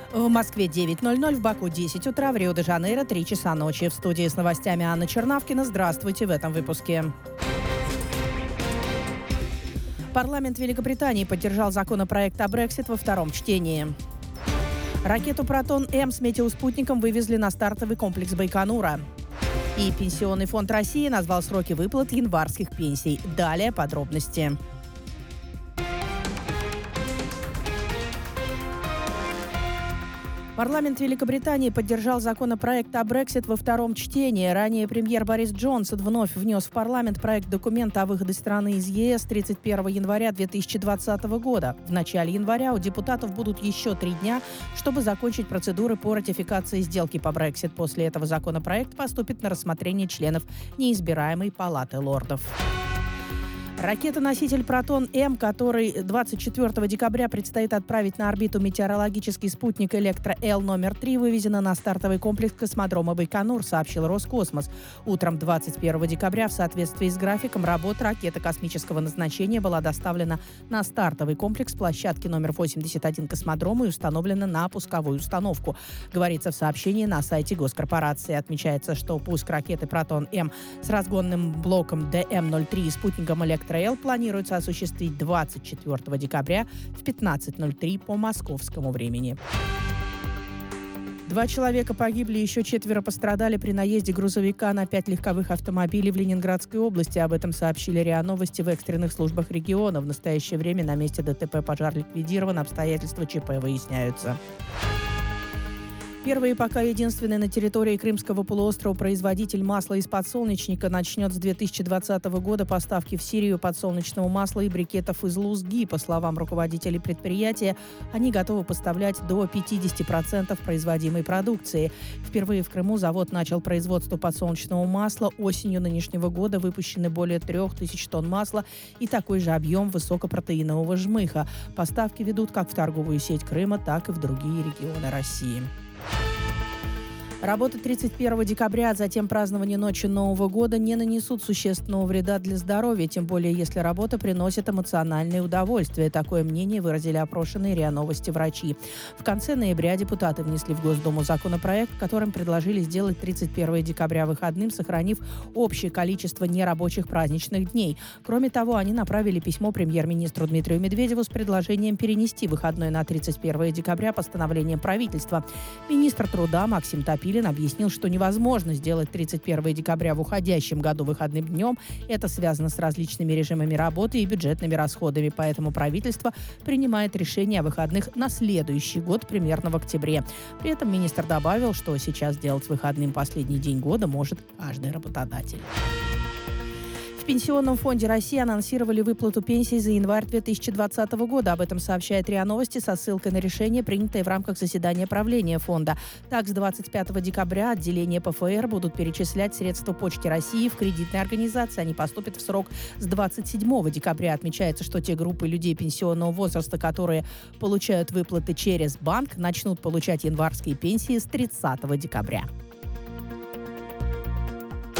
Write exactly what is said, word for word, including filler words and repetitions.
В Москве девять ноль ноль, в Баку десять утра, в Рио-де-Жанейро три часа ночи. В студии с новостями Анна Чернавкина. Здравствуйте в этом выпуске. Парламент Великобритании поддержал законопроект о Брексит во втором чтении. Ракету «Протон-М» с метеоспутником вывезли на стартовый комплекс Байконура. И Пенсионный фонд России назвал сроки выплат январских пенсий. Далее подробности. Парламент Великобритании поддержал законопроект о Брексит во втором чтении. Ранее премьер Борис Джонсон вновь внес в парламент проект документа о выходе страны из ЕС тридцать первого января две тысячи двадцатого года. В начале января у депутатов будут еще три дня, чтобы закончить процедуры по ратификации сделки по Брексит. После этого законопроект поступит на рассмотрение членов неизбираемой палаты лордов. Ракета-носитель «Протон-М», который двадцать четвёртого декабря предстоит отправить на орбиту метеорологический спутник «Электро-Л» номер три, вывезена на стартовый комплекс космодрома Байконур, сообщил Роскосмос. Утром двадцать первого декабря в соответствии с графиком работ ракета космического назначения была доставлена на стартовый комплекс площадки номер восемьдесят один космодрома и установлена на пусковую установку. Говорится в сообщении на сайте госкорпорации. Отмечается, что пуск ракеты «Протон-М» с разгонным блоком Д М ноль три и спутником «Электро-Л» планируется осуществить двадцать четвёртого декабря в пятнадцать ноль три по московскому времени. Два человека погибли, еще четверо пострадали при наезде грузовика на пять легковых автомобилей в Ленинградской области. Об этом сообщили РИА Новости в экстренных службах региона. В настоящее время на месте ДТП пожар ликвидирован, обстоятельства ЧП выясняются. Первый и пока единственный на территории Крымского полуострова производитель масла из подсолнечника начнет с две тысячи двадцатого года поставки в Сирию подсолнечного масла и брикетов из Лузги. По словам руководителей предприятия, они готовы поставлять до пятьдесят процентов производимой продукции. Впервые в Крыму завод начал производство подсолнечного масла. Осенью нынешнего года выпущены более трех тысяч тонн масла и такой же объем высокопротеинового жмыха. Поставки ведут как в торговую сеть Крыма, так и в другие регионы России. Работа тридцать первого декабря, а затем празднование ночи Нового года не нанесут существенного вреда для здоровья, тем более если работа приносит эмоциональное удовольствие. Такое мнение выразили опрошенные РИА Новости врачи. В конце ноября депутаты внесли в Госдуму законопроект, которым предложили сделать тридцать первого декабря выходным, сохранив общее количество нерабочих праздничных дней. Кроме того, они направили письмо премьер-министру Дмитрию Медведеву с предложением перенести выходной на тридцать первого декабря постановлением правительства. Министр труда Максим Топилин объяснил, что невозможно сделать тридцать первого декабря в уходящем году выходным днем. Это связано с различными режимами работы и бюджетными расходами, поэтому правительство принимает решение о выходных на следующий год, примерно в октябре. При этом министр добавил, что сейчас сделать выходным последний день года может каждый работодатель. В Пенсионном фонде России анонсировали выплату пенсий за январь две тысячи двадцатого года. Об этом сообщает РИА Новости со ссылкой на решение, принятое в рамках заседания правления фонда. Так, с двадцать пятого декабря отделения П Ф Р будут перечислять средства Почте России в кредитные организации. Они поступят в срок с двадцать седьмого декабря. Отмечается, что те группы людей пенсионного возраста, которые получают выплаты через банк, начнут получать январские пенсии с тридцатого декабря.